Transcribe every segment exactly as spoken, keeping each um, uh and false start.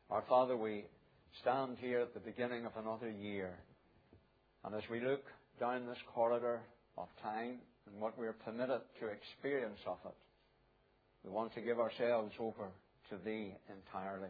Our Father, we stand here at the beginning of another year, and as we look down this corridor of time and what we are permitted to experience of it, we want to give ourselves over to Thee entirely.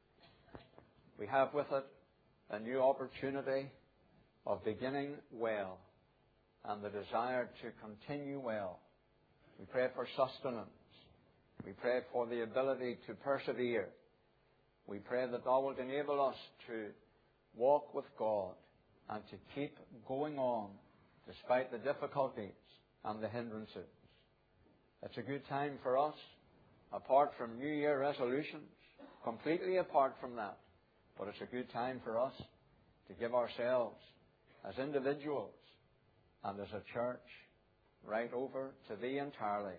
We have with it a new opportunity of beginning well and the desire to continue well. We pray for sustenance. We pray for the ability to persevere. We pray that Thou wilt enable us to walk with God and to keep going on despite the difficulties and the hindrances. It's a good time for us, apart from New Year resolutions, completely apart from that. But it's a good time for us to give ourselves as individuals and as a church right over to Thee entirely.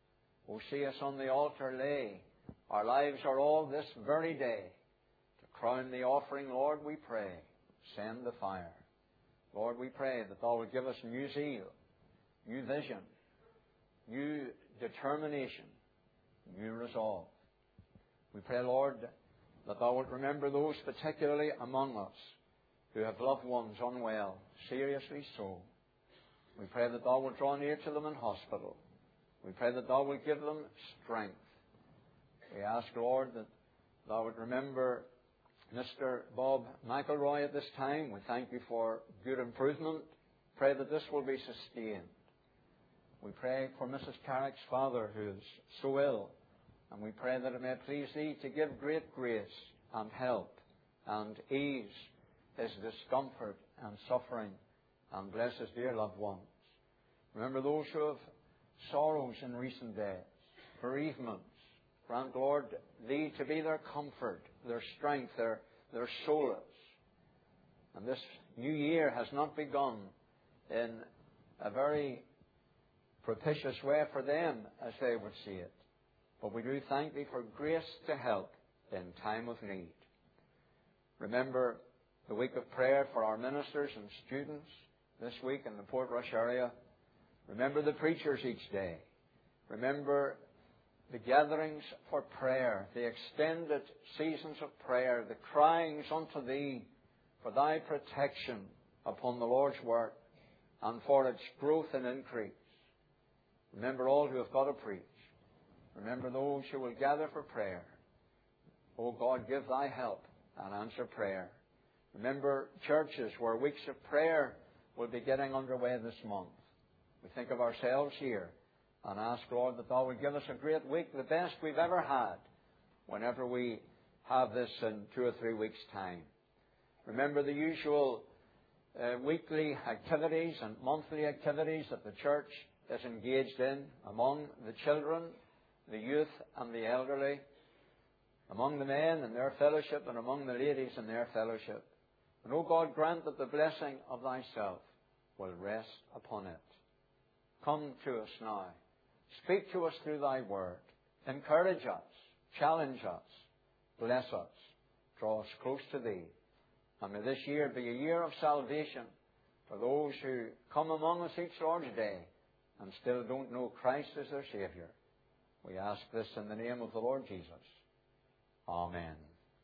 O see us on the altar lay. Our lives are all this very day. To crown the offering, Lord, we pray, send the fire. Lord, we pray that Thou would give us new zeal, new vision, new determination, new resolve. We pray, Lord, that Thou wilt remember those particularly among us who have loved ones unwell, seriously so. We pray that Thou wilt draw near to them in hospital. We pray that Thou wilt give them strength. We ask, Lord, that Thou would remember Mister Bob McElroy at this time. We thank You for good improvement. Pray that this will be sustained. We pray for Missus Carrick's father, who is so ill, and we pray that it may please Thee to give great grace and help and ease his discomfort and suffering, and bless his dear loved ones. Remember those who have sorrows in recent days, bereavements. Grant, Lord, Thee to be their comfort, their strength, their, their solace. And this new year has not begun in a very propitious way for them as they would see it. But we do thank Thee for grace to help in time of need. Remember the week of prayer for our ministers and students this week in the Portrush area. Remember the preachers each day. Remember the gatherings for prayer, the extended seasons of prayer, the cryings unto Thee for Thy protection upon the Lord's work and for its growth and increase. Remember all who have got to preach. Remember those who will gather for prayer. O God, give Thy help and answer prayer. Remember churches where weeks of prayer will be getting underway this month. We think of ourselves here and ask, Lord, that Thou would give us a great week, the best we've ever had, whenever we have this in two or three weeks' time. Remember the usual uh, weekly activities and monthly activities that the church is engaged in among the children, the youth and the elderly, among the men and their fellowship, and among the ladies and their fellowship. And, O God, grant that the blessing of Thyself will rest upon it. Come to us now. Speak to us through Thy word. Encourage us. Challenge us. Bless us. Draw us close to Thee. And may this year be a year of salvation for those who come among us each Lord's day and still don't know Christ as their Saviour. We ask this in the name of the Lord Jesus. Amen.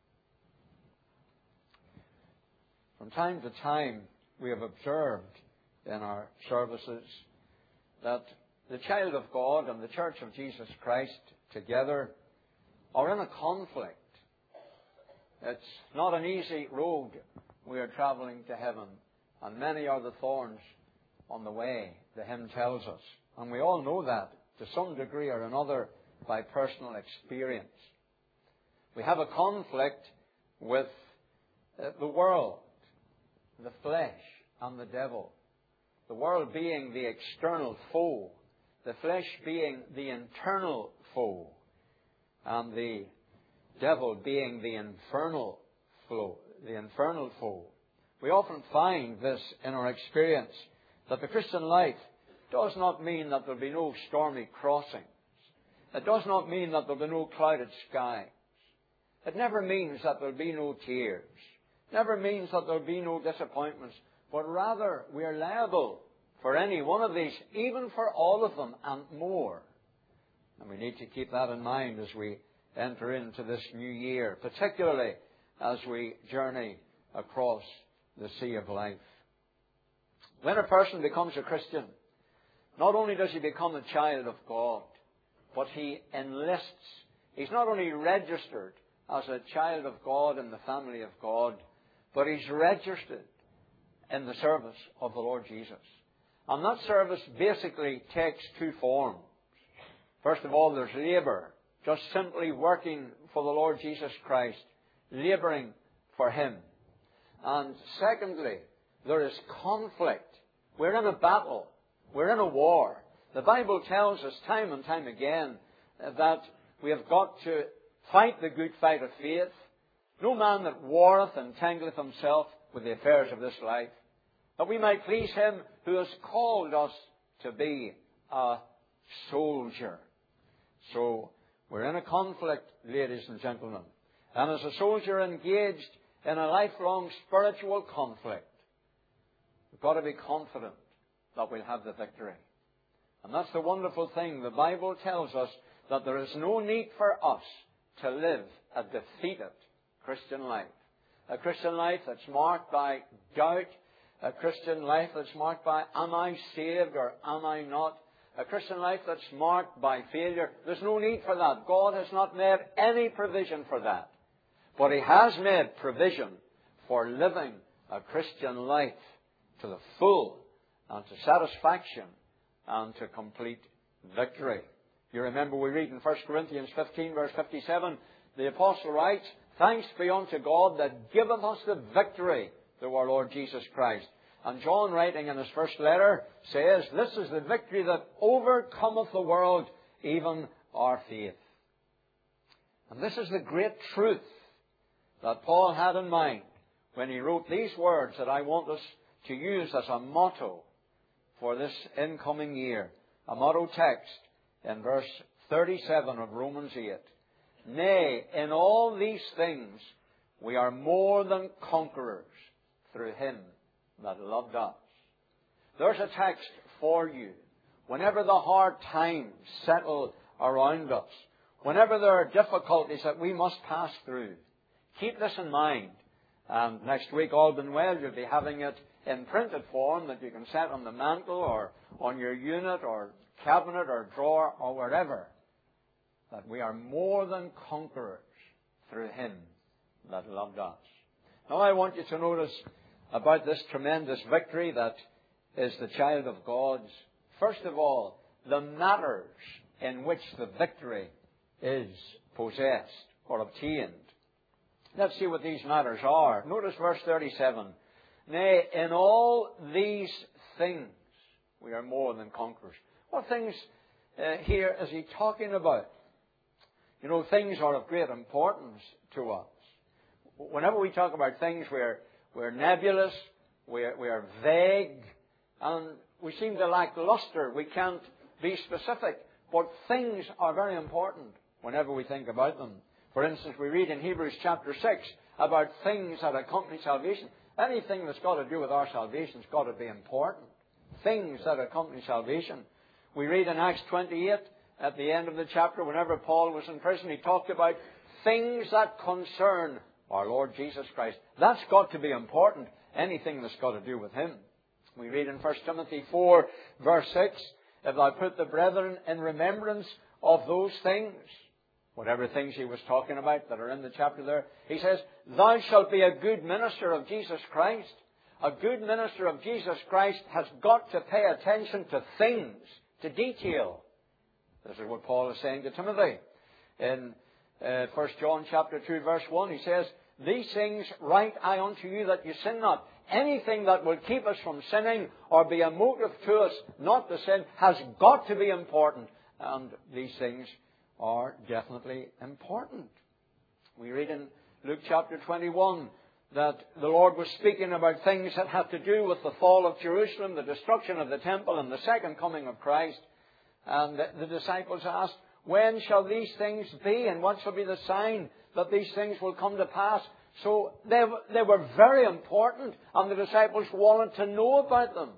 From time to time, we have observed in our services that the child of God and the Church of Jesus Christ together are in a conflict. It's not an easy road we are travelling to heaven, and many are the thorns on the way, the hymn tells us. And we all know that to some degree or another by personal experience. We have a conflict with uh, the world, the flesh, and the devil. The world being the external foe, the flesh being the internal foe, and the devil being the infernal foe. The infernal foe. We often find this in our experience, that the Christian life does not mean that there will be no stormy crossings. It does not mean that there will be no clouded skies. It never means that there will be no tears. It never means that there will be no disappointments. But rather, we are liable for any one of these, even for all of them and more. And we need to keep that in mind as we enter into this new year, particularly as we journey across the sea of life. When a person becomes a Christian, not only does he become a child of God, but he enlists. He's not only registered as a child of God in the family of God, but he's registered in the service of the Lord Jesus. And that service basically takes two forms. First of all, there's labour, just simply working for the Lord Jesus Christ, labouring for Him. And secondly, there is conflict. We're in a battle. We're in a war. The Bible tells us time and time again that we have got to fight the good fight of faith. No man that warreth entangleth himself with the affairs of this life, that we might please Him who has called us to be a soldier. So, we're in a conflict, ladies and gentlemen. And as a soldier engaged in a lifelong spiritual conflict, we've got to be confident that we'll have the victory. And that's the wonderful thing. The Bible tells us that there is no need for us to live a defeated Christian life. A Christian life that's marked by doubt. A Christian life that's marked by, am I saved or am I not? A Christian life that's marked by failure. There's no need for that. God has not made any provision for that. But He has made provision for living a Christian life to the full and to satisfaction and to complete victory. You remember we read in First Corinthians fifteen verse fifty-seven, the Apostle writes, "Thanks be unto God that giveth us the victory through our Lord Jesus Christ." And John, writing in his first letter, says, "This is the victory that overcometh the world, even our faith." And this is the great truth that Paul had in mind when he wrote these words that I want us to use as a motto for this incoming year. A motto text in verse thirty-seven of Romans eight. "Nay, in all these things we are more than conquerors through Him that loved us." There's a text for you. Whenever the hard times settle around us, whenever there are difficulties that we must pass through, keep this in mind. And next week, all being well, you'll be having it in printed form that you can set on the mantle or on your unit or cabinet or drawer or wherever. That we are more than conquerors through Him that loved us. Now I want you to notice about this tremendous victory that is the child of God's. First of all, the matters in which the victory is possessed or obtained. Let's see what these matters are. Notice verse thirty-seven. "Nay, in all these things we are more than conquerors." What things uh, here is he talking about? You know, things are of great importance to us. Whenever we talk about things, we're, we're nebulous, we're, we're vague, and we seem to lack luster. We can't be specific. But things are very important whenever we think about them. For instance, we read in Hebrews chapter six about things that accompany salvation. Anything that's got to do with our salvation has got to be important. Things that accompany salvation. We read in Acts twenty-eight, at the end of the chapter, whenever Paul was in prison, he talked about things that concern our Lord Jesus Christ. That's got to be important. Anything that's got to do with Him. We read in First Timothy four, verse six, "If thou put the brethren in remembrance of those things," whatever things he was talking about that are in the chapter there, he says, "Thou shalt be a good minister of Jesus Christ." A good minister of Jesus Christ has got to pay attention to things, to detail. This is what Paul is saying to Timothy. In uh, First John chapter two, verse one, he says, "These things write I unto you that you sin not." Anything that will keep us from sinning or be a motive to us not to sin has got to be important. And these things are definitely important. We read in Luke chapter twenty-one that the Lord was speaking about things that had to do with the fall of Jerusalem, the destruction of the temple, and the second coming of Christ. And the, the disciples asked, "When shall these things be, and what shall be the sign that these things will come to pass?" So they, they were very important, and the disciples wanted to know about them.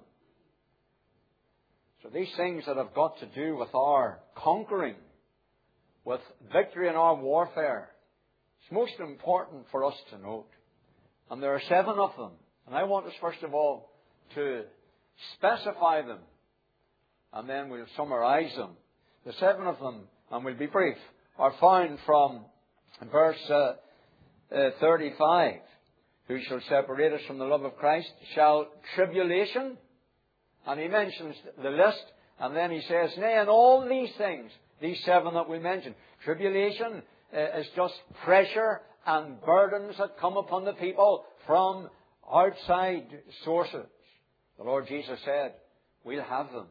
So these things that have got to do with our conquering, with victory in our warfare, It's most important for us to note. And there are seven of them. And I want us, first of all, to specify them. And then we'll summarize them. The seven of them, and we'll be brief, are found from verse uh, uh, thirty-five. Who shall separate us from the love of Christ? Shall tribulation? And he mentions the list. And then he says, nay, and all these things, these seven that we mentioned. Tribulation uh, is just pressure and burdens that come upon the people from outside sources. The Lord Jesus said, we'll have them.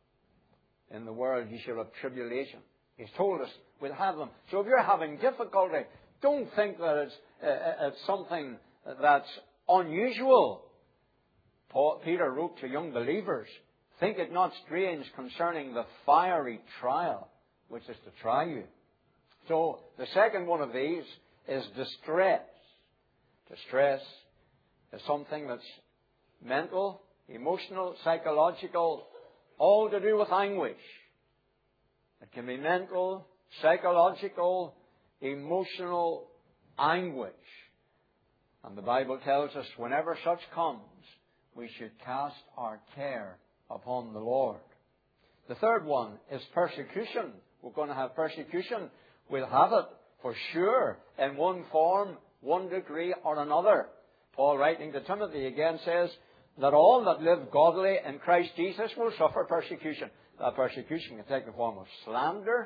In the world you shall have tribulation. He's told us we'll have them. So if you're having difficulty, don't think that it's, uh, it's something that's unusual. Paul, Peter wrote to young believers, think it not strange concerning the fiery trial which is to try you. So the second one of these is distress. Distress is something that's mental, emotional, psychological, all to do with anguish. It can be mental, psychological, emotional anguish. And the Bible tells us whenever such comes, we should cast our care upon the Lord. The third one is persecution. We're going to have persecution. We'll have it for sure in one form, one degree or another. Paul, writing to Timothy, again says that all that live godly in Christ Jesus will suffer persecution. That persecution can take the form of slander.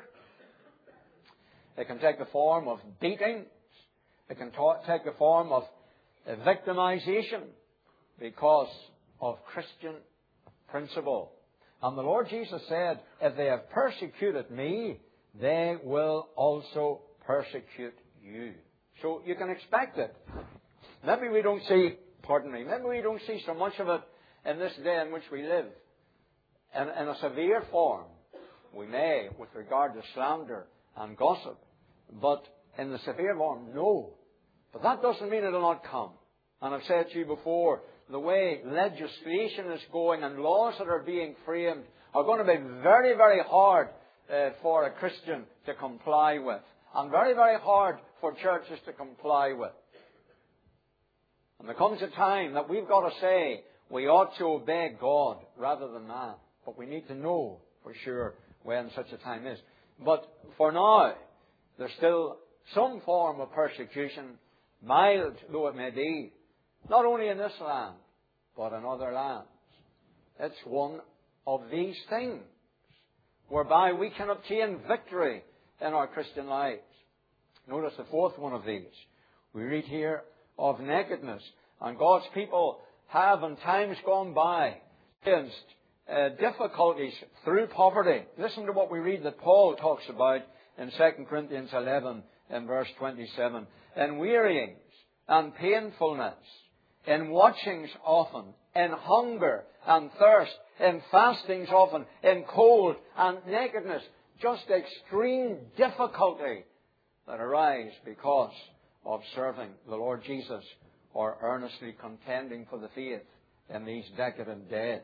It can take the form of beating. It can ta- take the form of victimization because of Christian principle. And the Lord Jesus said, if they have persecuted me, they will also persecute you. So you can expect it. Maybe we don't see, pardon me, maybe we don't see so much of it in this day in which we live. In, in a severe form, we may, with regard to slander and gossip. But in the severe form, no. But that doesn't mean it will not come. And I've said to you before, the way legislation is going and laws that are being framed are going to be very, very hard uh, for a Christian to comply with. And very, very hard for churches to comply with. And there comes a time that we've got to say we ought to obey God rather than man. But we need to know for sure when such a time is. But for now, there's still some form of persecution, mild though it may be, not only in this land, but in other lands. It's one of these things whereby we can obtain victory in our Christian lives. Notice the fourth one of these. We read here of nakedness. And God's people have in times gone by experienced uh, difficulties through poverty. Listen to what we read that Paul talks about in Second Corinthians eleven in verse twenty-seven. In wearyings and painfulness, in watchings often, in hunger and thirst, in fastings often, in cold and nakedness. Just extreme difficulty that arise because of serving the Lord Jesus or earnestly contending for the faith in these decadent days.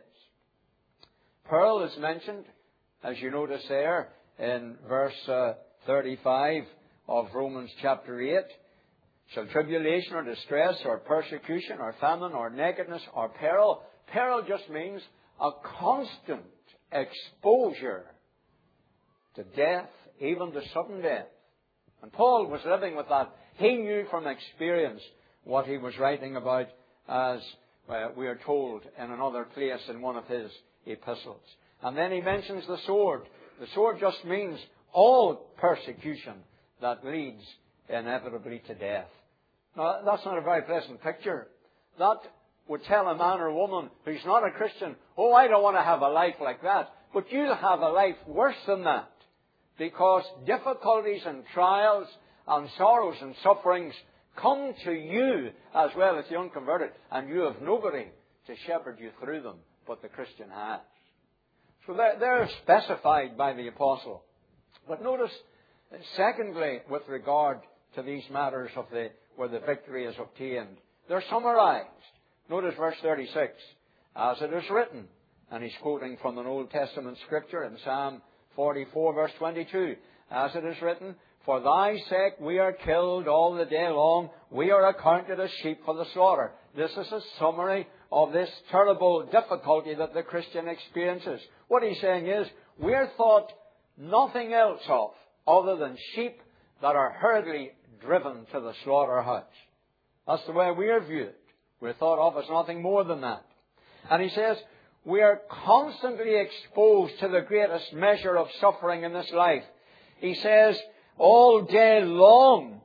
Pearl is mentioned, as you notice there, in verse uh, thirty-five of Romans chapter eight. Shall tribulation or distress or persecution or famine or nakedness or peril. Peril just means a constant exposure to death, even to sudden death. And Paul was living with that. He knew from experience what he was writing about, as uh, we are told in another place in one of his epistles. And then he mentions the sword. The sword just means all persecution that leads inevitably to death. Now, that's not a very pleasant picture. That would tell a man or woman who's not a Christian, oh, I don't want to have a life like that. But you'll have a life worse than that. Because difficulties and trials and sorrows and sufferings come to you as well as the unconverted. And you have nobody to shepherd you through them but the Christian has. So they're, they're specified by the apostle. But notice, secondly, with regard to these matters of the where the victory is obtained, they're summarized. Notice verse thirty-six. As it is written, and he's quoting from an Old Testament scripture in Psalm forty-four verse twenty-two. As it is written, For thy sake we are killed all the day long. We are accounted as sheep for the slaughter. This is a summary of this terrible difficulty that the Christian experiences. What he's saying is, we're thought nothing else of other than sheep that are hurriedly driven to the slaughterhouse. That's the way we are viewed. We're thought of as nothing more than that. And he says, we are constantly exposed to the greatest measure of suffering in this life. He says, all day long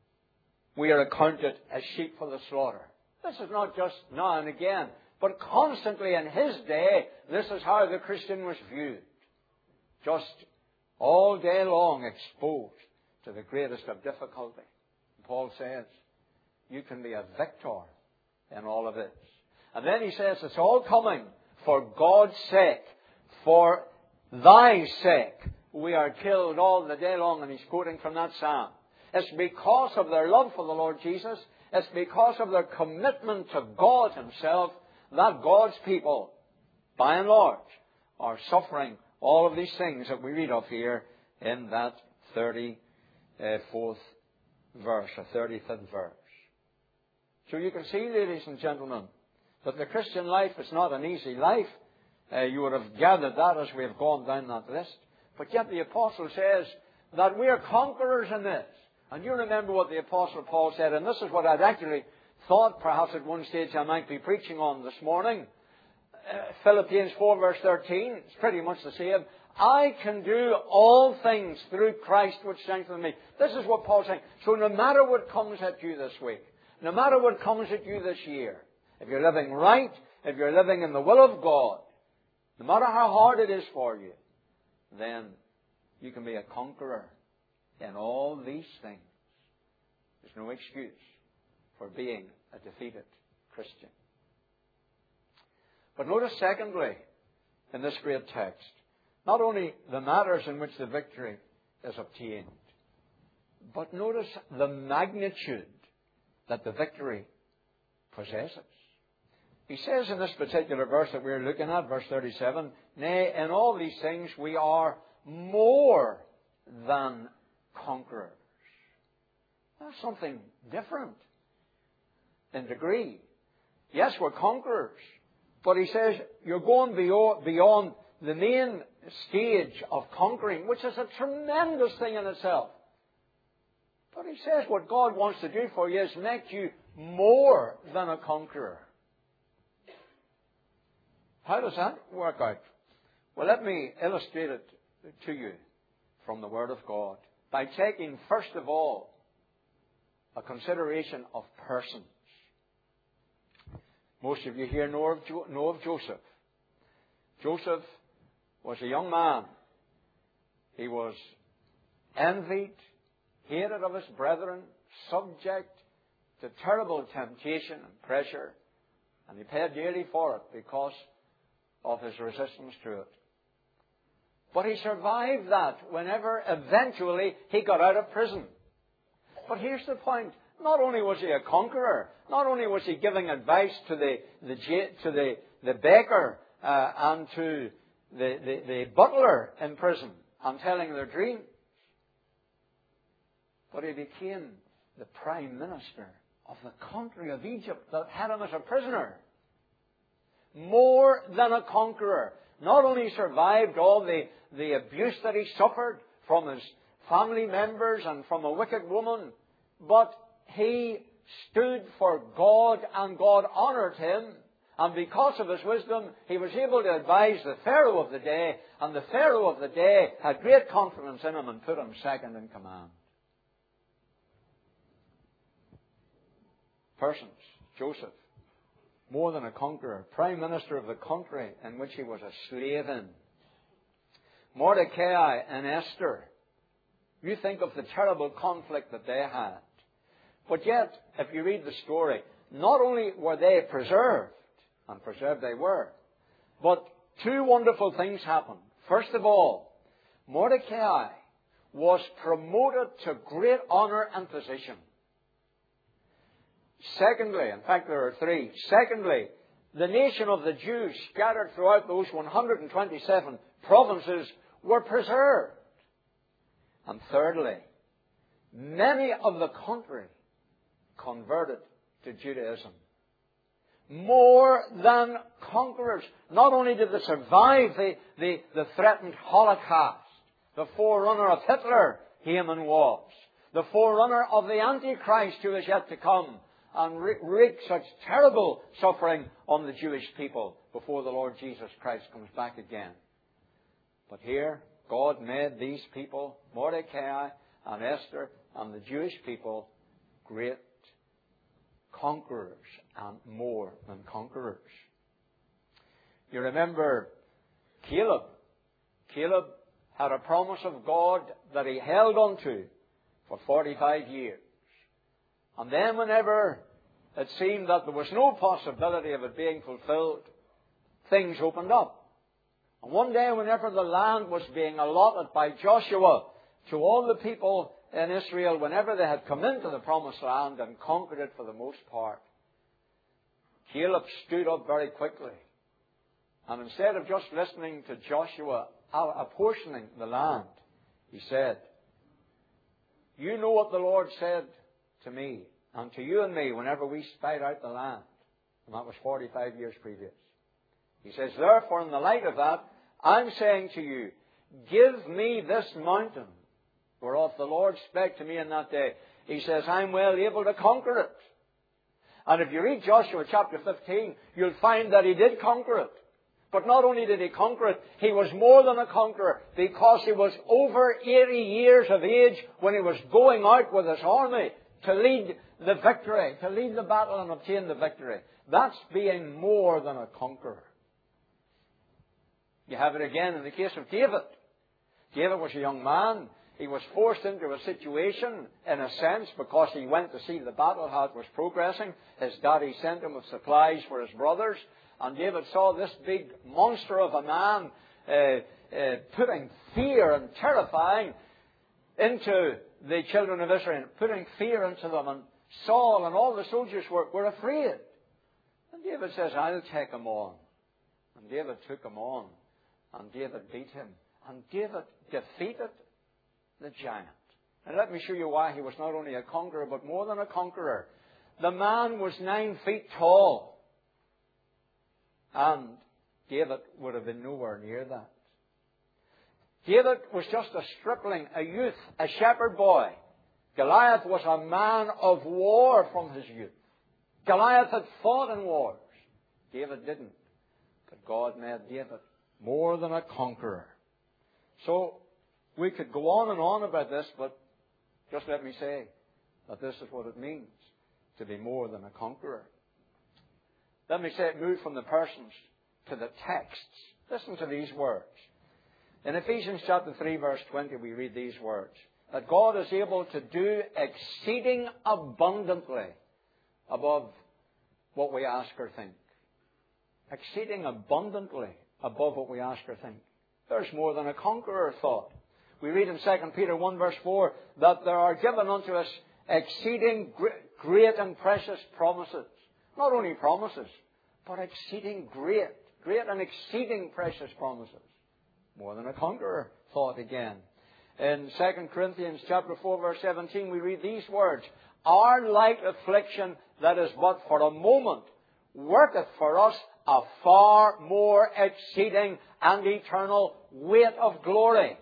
we are accounted as sheep for the slaughter. This is not just now and again, but constantly in his day, this is how the Christian was viewed. Just all day long exposed to the greatest of difficulty. Paul says, you can be a victor in all of this. And then he says, it's all coming for God's sake, for thy sake. We are killed all the day long, and he's quoting from that psalm. It's because of their love for the Lord Jesus, it's because of their commitment to God himself, that God's people, by and large, are suffering all of these things that we read of here in that thirty-fourth verse, or thirty-fifth verse. So you can see, ladies and gentlemen, that the Christian life is not an easy life. Uh, you would have gathered that as we have gone down that list. But yet the Apostle says that we are conquerors in this. And you remember what the Apostle Paul said, and this is what I'd actually thought perhaps at one stage I might be preaching on this morning. Uh, Philippians four verse thirteen, it's pretty much the same. I can do all things through Christ which strengthens me. This is what Paul's saying. So no matter what comes at you this week, no matter what comes at you this year, if you're living right, if you're living in the will of God, no matter how hard it is for you, then you can be a conqueror in all these things. There's no excuse for being a defeated Christian. But notice secondly, in this great text, not only the matters in which the victory is obtained, but notice the magnitude that the victory possesses. He says in this particular verse that we're looking at, verse thirty-seven, nay, in all these things we are more than conquerors. That's something different in degree. Yes, we're conquerors, but he says you're going beyond the main stage of conquering, which is a tremendous thing in itself. But he says what God wants to do for you is make you more than a conqueror. How does that work out? Well, let me illustrate it to you from the Word of God by taking, first of all, a consideration of persons. Most of you here know of, jo- know of Joseph. Joseph was a young man. He was envied, hated of his brethren, subject to terrible temptation and pressure, and he paid dearly for it because of his resistance to it. But he survived that whenever eventually he got out of prison. But here's the point. Not only was he a conqueror, not only was he giving advice to the, the, to the, the baker uh, and to the, the, the butler in prison and telling their dreams, but he became the prime minister of the country of Egypt that had him as a prisoner. More than a conqueror. Not only survived all the, the abuse that he suffered from his family members and from a wicked woman, but he stood for God and God honoured him. And because of his wisdom, he was able to advise the Pharaoh of the day, and the Pharaoh of the day had great confidence in him and put him second in command. Persons, Joseph, more than a conqueror, prime minister of the country in which he was a slave in. Mordecai and Esther, you think of the terrible conflict that they had. But yet, if you read the story, not only were they preserved, and preserved they were, but two wonderful things happened. First of all, Mordecai was promoted to great honour and position. Secondly, in fact there are three. Secondly, the nation of the Jews scattered throughout those one hundred twenty-seven provinces were preserved. And thirdly, many of the country converted to Judaism. More than conquerors. Not only did they survive the, the, the threatened Holocaust, the forerunner of Hitler, Haman was, the forerunner of the Antichrist who is yet to come and wreak such terrible suffering on the Jewish people before the Lord Jesus Christ comes back again. But here, God made these people, Mordecai and Esther and the Jewish people, great conquerors and more than conquerors. You remember Caleb. Caleb had a promise of God that he held on to for forty-five years. And then whenever it seemed that there was no possibility of it being fulfilled, things opened up. And one day whenever the land was being allotted by Joshua to all the people in Israel, whenever they had come into the promised land and conquered it for the most part, Caleb stood up very quickly. And instead of just listening to Joshua apportioning the land, he said, "You know what the Lord said to me and to you and me whenever we spied out the land." And that was forty-five years previous. He says, "Therefore, in the light of that, I'm saying to you, give me this mountain whereof the Lord spake to me in that day." He says, "I'm well able to conquer it." And if you read Joshua chapter fifteen, you'll find that he did conquer it. But not only did he conquer it, he was more than a conqueror, because he was over eighty years of age when he was going out with his army to lead the victory, to lead the battle and obtain the victory. That's being more than a conqueror. You have it again in the case of David. David was a young man. He was forced into a situation, in a sense, because he went to see the battle, how it was progressing. His daddy sent him with supplies for his brothers. And David saw this big monster of a man uh, uh, putting fear and terrifying into the children of Israel, putting fear into them. And Saul and all the soldiers were, were afraid. And David says, "I'll take him on." And David took him on. And David beat him. And David defeated the giant. And let me show you why he was not only a conqueror, but more than a conqueror. The man was nine feet tall. And David would have been nowhere near that. David was just a stripling, a youth, a shepherd boy. Goliath was a man of war from his youth. Goliath had fought in wars. David didn't. But God made David more than a conqueror. So we could go on and on about this, but just let me say that this is what it means to be more than a conqueror. Let me say it, move from the persons to the texts. Listen to these words. In Ephesians chapter three, verse twenty, we read these words. That God is able to do exceeding abundantly above what we ask or think. Exceeding abundantly above what we ask or think. There's more than a conqueror thought. We read in Second Peter one, verse four, that there are given unto us exceeding great and precious promises. Not only promises, but exceeding great, great and exceeding precious promises. More than a conqueror thought again. In Second Corinthians chapter four, verse seventeen, we read these words. Our light affliction that is but for a moment worketh for us a far more exceeding and eternal weight of glory.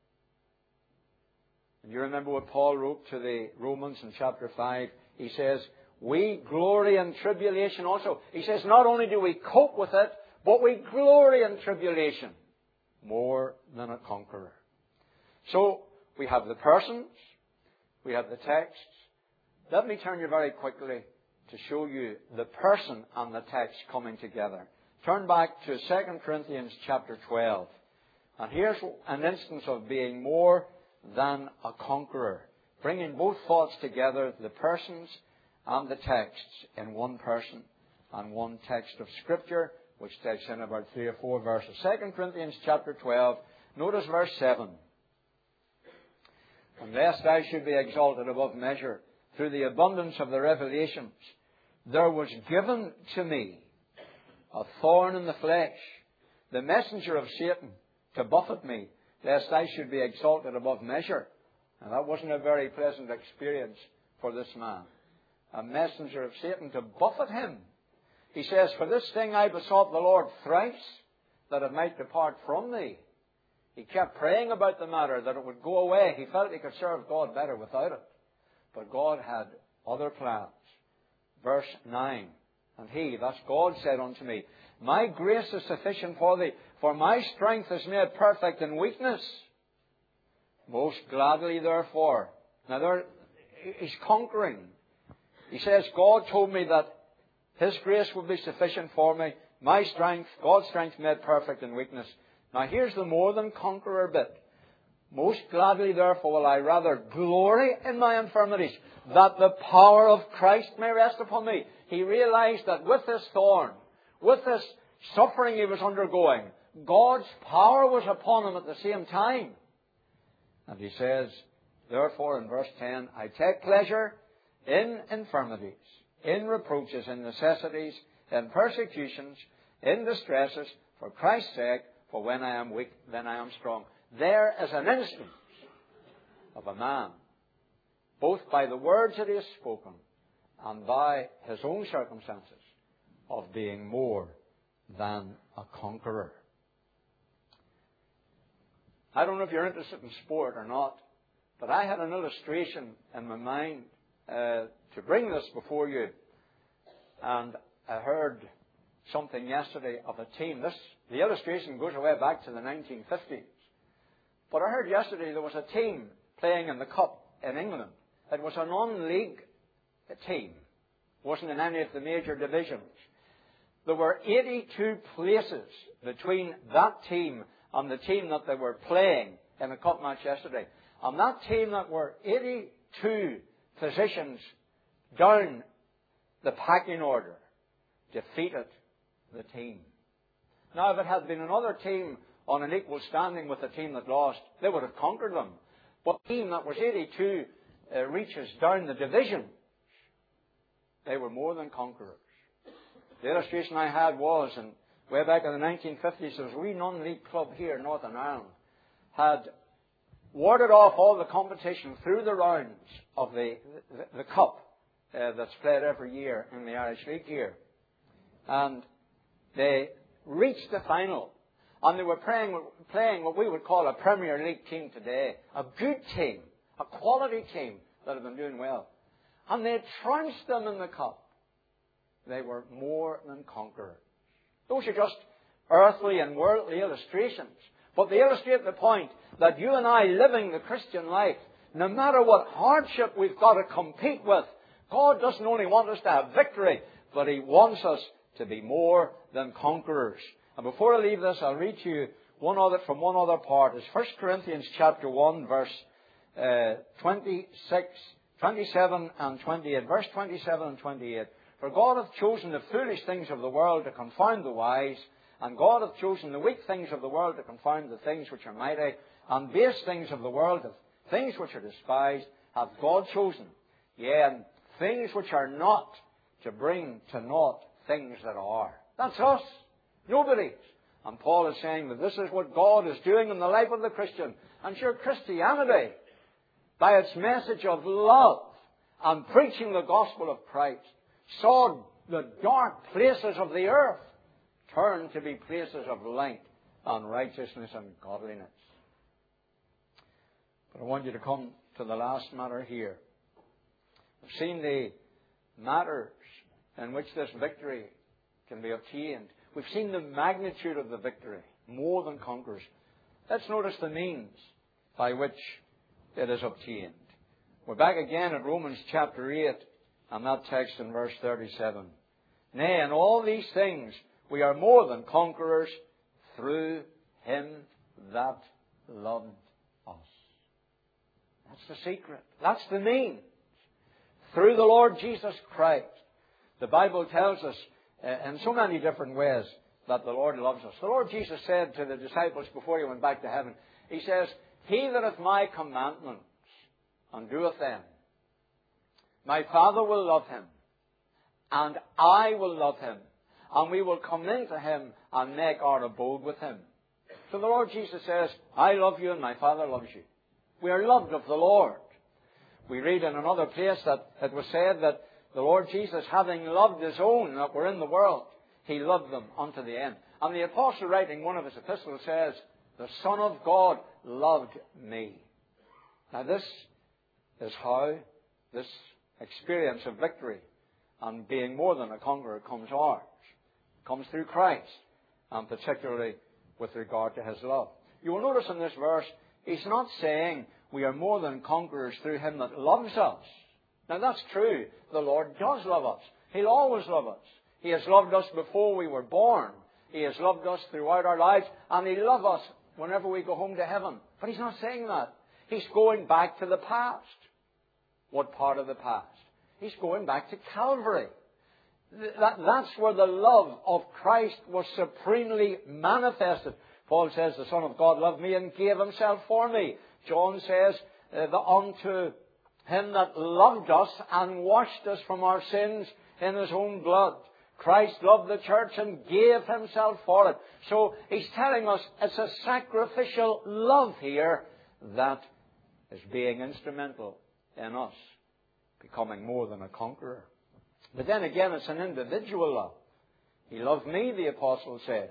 And you remember what Paul wrote to the Romans in chapter five. He says, we glory in tribulation also. He says, not only do we cope with it, but we glory in tribulation. More than a conqueror. So, we have the persons. We have the texts. Let me turn you very quickly to show you the person and the text coming together. Turn back to Second Corinthians chapter twelve. And here's an instance of being more than a conqueror. Bringing both thoughts together, the persons and the texts, in one person and one text of Scripture, which takes in about three or four verses. Second Corinthians chapter twelve, notice verse seven. And lest I should be exalted above measure through the abundance of the revelations, there was given to me a thorn in the flesh, the messenger of Satan, to buffet me, lest I should be exalted above measure. And that wasn't a very pleasant experience for this man. A messenger of Satan to buffet him. He says, for this thing I besought the Lord thrice, that it might depart from thee. He kept praying about the matter, that it would go away. He felt he could serve God better without it. But God had other plans. Verse nine. And he, that's God, said unto me, my grace is sufficient for thee, for my strength is made perfect in weakness. Most gladly, therefore. Now, there, he's conquering. He says, God told me that His grace would be sufficient for me. My strength, God's strength made perfect in weakness. Now, here's the more than conqueror bit. Most gladly, therefore, will I rather glory in my infirmities, that the power of Christ may rest upon me. He realized that with this thorn, with this suffering he was undergoing, God's power was upon him at the same time. And he says, therefore, in verse ten, I take pleasure in infirmities, in reproaches, in necessities, in persecutions, in distresses, for Christ's sake, for when I am weak, then I am strong. There is an instance of a man, both by the words that he has spoken and by his own circumstances, of being more than a conqueror. I don't know if you're interested in sport or not, but I had an illustration in my mind uh, to bring this before you. And I heard something yesterday of a team. This, the illustration goes way back to the nineteen fifties. But I heard yesterday there was a team playing in the Cup in England. It was a non-league team. It wasn't in any of the major divisions. There were eighty-two places between that team and the team that they were playing in the Cup match yesterday. And that team that were eighty-two positions down the packing order defeated the team. Now, if it had been another team on an equal standing with the team that lost, they would have conquered them. But the team that was eighty-two uh, reaches down the division, they were more than conquerors. The illustration I had was, and way back in the nineteen fifties, there was a wee non-league club here in Northern Ireland, had warded off all the competition through the rounds of the, the, the Cup uh, that's played every year in the Irish League here. And they reached the final. And they were playing, playing what we would call a Premier League team today. A good team. A quality team that had been doing well. And they trounced them in the Cup. They were more than conquerors. Those are just earthly and worldly illustrations. But they illustrate the point that you and I living the Christian life, no matter what hardship we've got to compete with, God doesn't only want us to have victory, but He wants us to be more than conquerors. And before I leave this, I'll read to you one other from one other part. It's First Corinthians chapter one, verse uh, twenty-six, twenty-seven and twenty-eight. Verse twenty-seven and twenty-eight. For God hath chosen the foolish things of the world to confound the wise, and God hath chosen the weak things of the world to confound the things which are mighty, and base things of the world, things which are despised, hath God chosen. Yea, and things which are not, to bring to naught things that are. That's us. Nobody's. And Paul is saying that this is what God is doing in the life of the Christian. And sure, Christianity, by its message of love and preaching the gospel of Christ, saw the dark places of the earth turn to be places of light and righteousness and godliness. But I want you to come to the last matter here. We've seen the matters in which this victory can be obtained. We've seen the magnitude of the victory, more than conquerors. Let's notice the means by which it is obtained. We're back again at Romans chapter eight, and that text in verse thirty-seven. Nay, in all these things we are more than conquerors through Him that loved us. That's the secret. That's the means. Through the Lord Jesus Christ. The Bible tells us uh, in so many different ways that the Lord loves us. The Lord Jesus said to the disciples before He went back to heaven, He says, He that hath my commandments and doeth them, my Father will love him, and I will love him, and we will come into him and make our abode with him. So the Lord Jesus says, I love you and my Father loves you. We are loved of the Lord. We read in another place that it was said that the Lord Jesus, having loved His own that were in the world, He loved them unto the end. And the apostle, writing one of his epistles, says, the Son of God loved me. Now this is how this experience of victory and being more than a conqueror comes ours. It comes through Christ, and particularly with regard to His love. You will notice in this verse, He's not saying we are more than conquerors through Him that loves us. Now that's true. The Lord does love us. He'll always love us. He has loved us before we were born. He has loved us throughout our lives, and He'll love us whenever we go home to heaven. But He's not saying that. He's going back to the past. What part of the past? He's going back to Calvary. That, that's where the love of Christ was supremely manifested. Paul says, the Son of God loved me and gave Himself for me. John says, uh, the, unto Him that loved us and washed us from our sins in His own blood. Christ loved the church and gave Himself for it. So He's telling us it's a sacrificial love here that is being instrumental in us becoming more than a conqueror. But then again, it's an individual love. He loved me, the apostle says,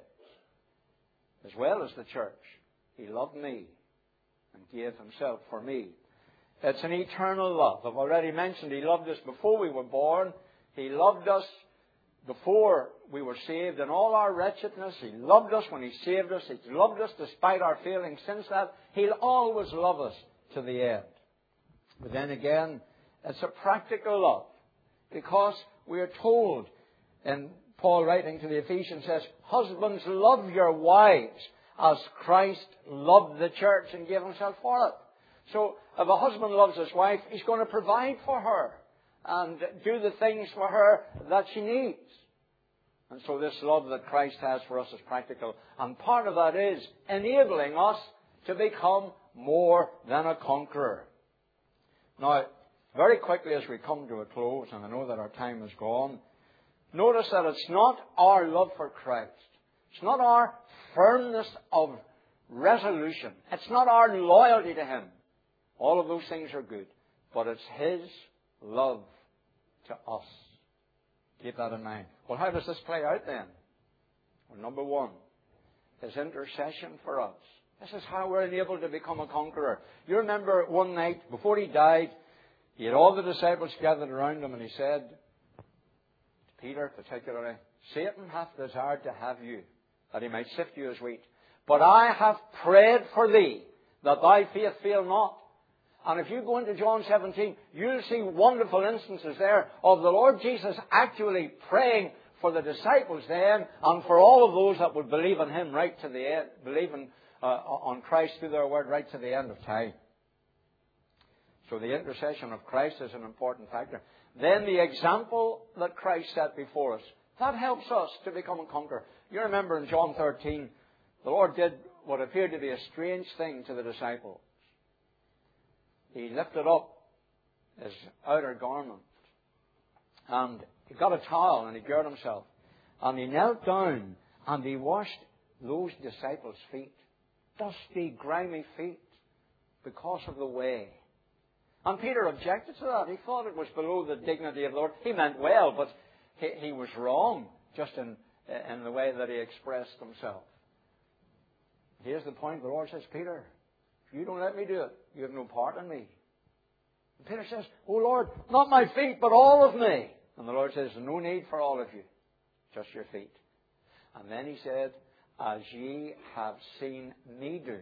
as well as the church. He loved me and gave Himself for me. It's an eternal love. I've already mentioned He loved us before we were born. He loved us before we were saved in all our wretchedness. He loved us when He saved us. He's loved us despite our failings since that. He'll always love us to the end. But then again, it's a practical love, because we are told, and Paul writing to the Ephesians says, husbands, love your wives as Christ loved the church and gave Himself for it. So if a husband loves his wife, he's going to provide for her and do the things for her that she needs. And so this love that Christ has for us is practical. And part of that is enabling us to become more than a conqueror. Now, very quickly as we come to a close, and I know that our time is gone, notice that it's not our love for Christ. It's not our firmness of resolution. It's not our loyalty to Him. All of those things are good. But it's His love to us. Keep that in mind. Well, how does this play out then? Well, number one, His intercession for us. This is how we're enabled to become a conqueror. You remember one night, before He died, He had all the disciples gathered around Him, and He said, to Peter particularly, Satan hath desired to have you, that he might sift you as wheat. But I have prayed for thee, that thy faith fail not. And if you go into John seventeen, you'll see wonderful instances there of the Lord Jesus actually praying for the disciples then, and for all of those that would believe in Him right to the end, believe in, uh, on Christ through their word right to the end of time. So the intercession of Christ is an important factor. Then the example that Christ set before us, that helps us to become a conqueror. You remember in John thirteen, the Lord did what appeared to be a strange thing to the disciples. He lifted up His outer garment, and He got a towel and He girded Himself, and He knelt down and He washed those disciples' feet, dusty, grimy feet, because of the way. And Peter objected to that. He thought it was below the dignity of the Lord. He meant well, but he, he was wrong just in, in the way that he expressed himself. Here's the point. The Lord says, Peter, if you don't let me do it, you have no part in me. And Peter says, oh Lord, not my feet, but all of me. And the Lord says, no need for all of you, just your feet. And then He said, as ye have seen me do,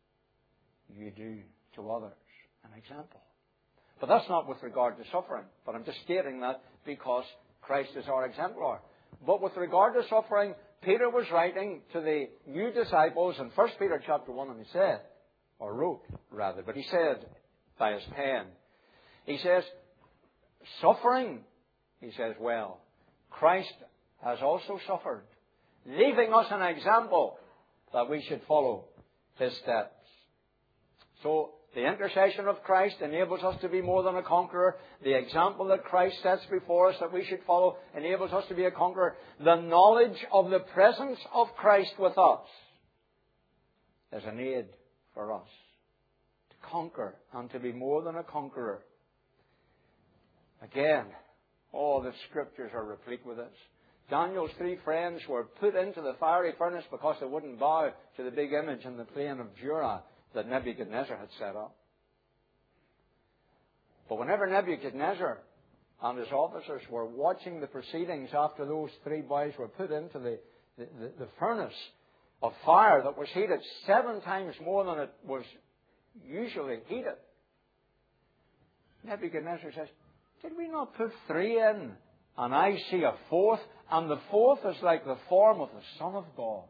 you do to others. An example. But that's not with regard to suffering. But I'm just stating that because Christ is our exemplar. But with regard to suffering, Peter was writing to the new disciples in First Peter chapter one, and he said, or wrote rather, but he said by his pen, he says, suffering, he says, well, Christ has also suffered, leaving us an example that we should follow His steps. So, the intercession of Christ enables us to be more than a conqueror. The example that Christ sets before us that we should follow enables us to be a conqueror. The knowledge of the presence of Christ with us is an aid for us to conquer and to be more than a conqueror. Again, all the Scriptures are replete with this. Daniel's three friends were put into the fiery furnace because they wouldn't bow to the big image in the plain of Dura that Nebuchadnezzar had set up. But whenever Nebuchadnezzar and his officers were watching the proceedings after those three boys were put into the, the, the, the furnace of fire that was heated seven times more than it was usually heated, Nebuchadnezzar says, did we not put three in? And I see a fourth, and the fourth is like the form of the Son of God.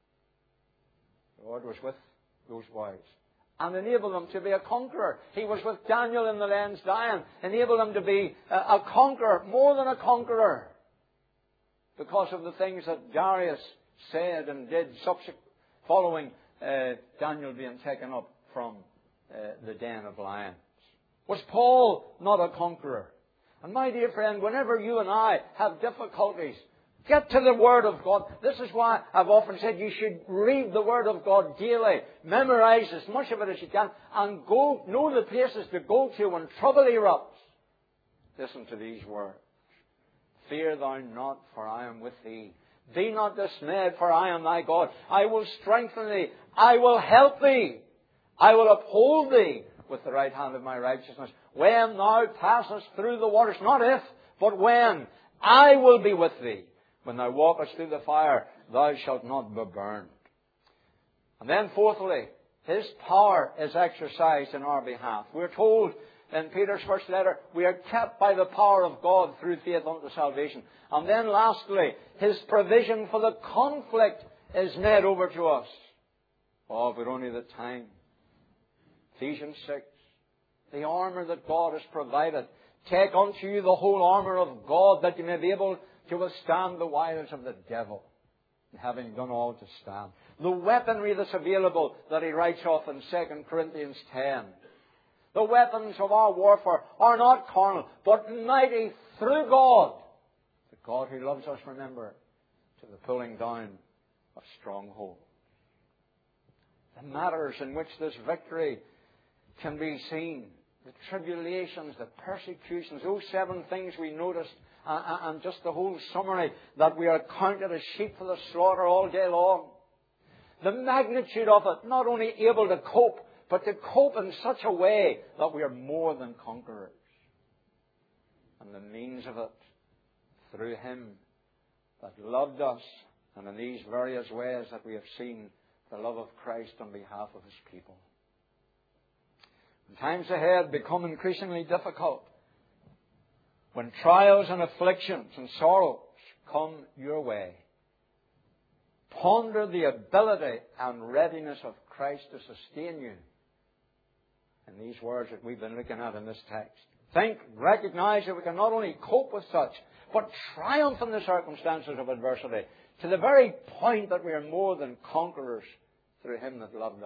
The Lord was with those boys and enabled them to be a conqueror. He was with Daniel in the lion's den, enabled them to be a, a conqueror, more than a conqueror, because of the things that Darius said and did subsequent, following uh, Daniel being taken up from uh, the den of lions. Was Paul not a conqueror? And my dear friend, whenever you and I have difficulties, get to the Word of God. This is why I've often said you should read the Word of God daily. Memorize as much of it as you can. And go, know the places to go to when trouble erupts. Listen to these words. Fear thou not, for I am with thee. Be not dismayed, for I am thy God. I will strengthen thee. I will help thee. I will uphold thee with the right hand of my righteousness. When thou passest through the waters, not if, but when, I will be with thee. When thou walkest through the fire, thou shalt not be burned. And then fourthly, His power is exercised in our behalf. We're told in Peter's first letter, we are kept by the power of God through faith unto salvation. And then lastly, His provision for the conflict is made over to us. Oh, but only the time. Ephesians six. The armour that God has provided. Take unto you the whole armour of God, that you may be able to withstand the wiles of the devil. And having done all to stand. The weaponry that's available that he writes off in Second Corinthians ten. The weapons of our warfare are not carnal, but mighty through God. The God who loves us, remember, to the pulling down of strongholds. The matters in which this victory can be seen. The tribulations, the persecutions, those seven things we noticed, uh, and just the whole summary that we are counted as sheep for the slaughter all day long. The magnitude of it, not only able to cope, but to cope in such a way that we are more than conquerors. And the means of it, through Him that loved us, and in these various ways that we have seen the love of Christ on behalf of His people. When times ahead become increasingly difficult, when trials and afflictions and sorrows come your way, ponder the ability and readiness of Christ to sustain you in these words that we've been looking at in this text. Think, recognize that we can not only cope with such, but triumph in the circumstances of adversity to the very point that we are more than conquerors through Him that loved us.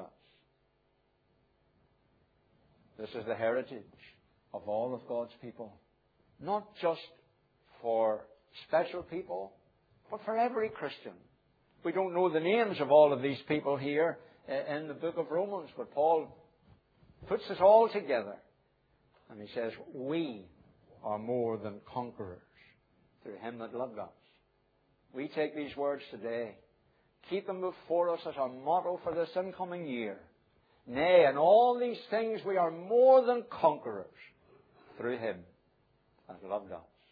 This is the heritage of all of God's people. Not just for special people, but for every Christian. We don't know the names of all of these people here in the book of Romans, but Paul puts us all together. And he says, we are more than conquerors through Him that loved us. We take these words today, keep them before us as our motto for this incoming year. Nay, in all these things we are more than conquerors through Him that loved us.